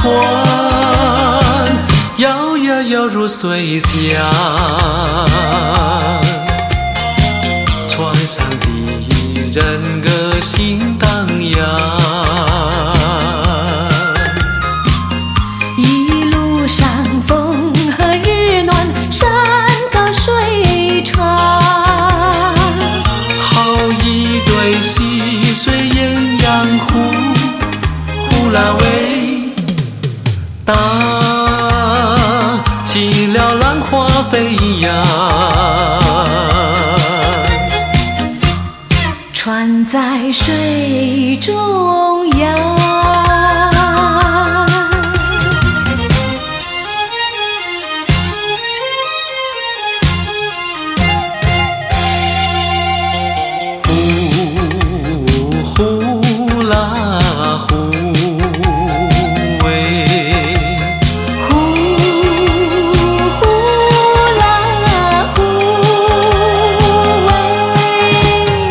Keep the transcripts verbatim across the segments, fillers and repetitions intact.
船摇呀摇入水乡，船上的人儿心荡漾， 一路上风和日暖，山高水长， 好一对溪水鸳鸯呼，呼啦喂，大起了浪花飞扬， 船在水中央。 呼啦呼喂， 呼呼啦呼喂，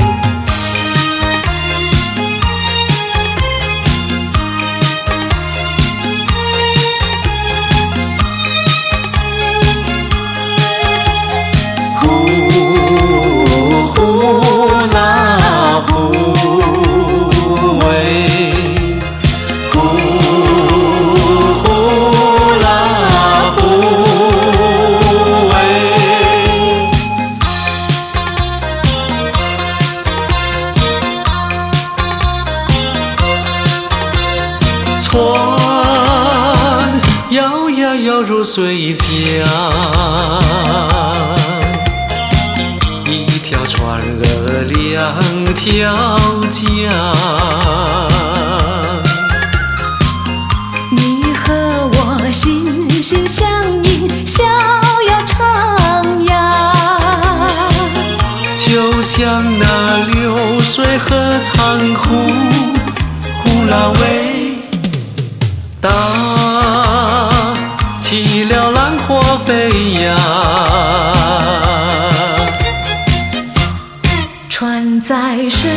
呼呼啦呼喂，呼呼啦呼喂，船摇呀摇入水乡，一条船儿两条桨， 你和我心心相印，逍遥徜徉， 就像那流水和长湖，呼啦喂，大起了浪花飞扬， 船在水